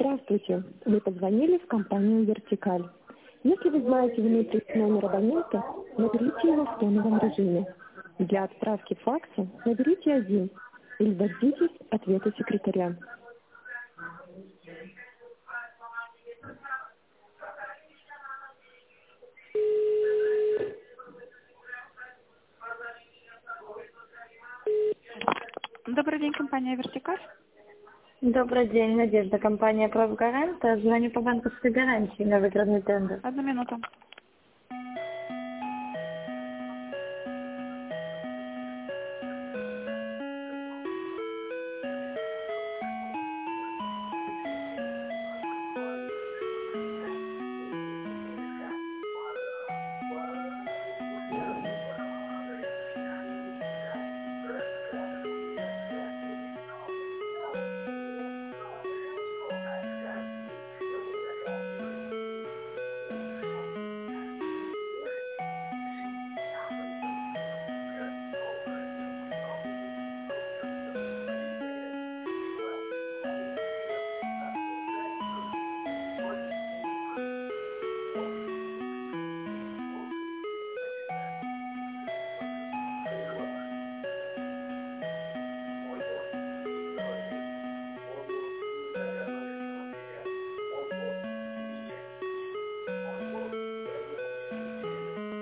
Здравствуйте. Вы позвонили в компанию «Вертикаль». Если вы знаете внутренний номер абонента, наберите его в тоновом режиме. Для отправки факса наберите 1 или дождитесь ответа секретаря. Добрый день, компания «Вертикаль». Добрый день, Надежда, компания «Правгарант». Звоню по банковской гарантии на выигранный тендер. Одну минуту.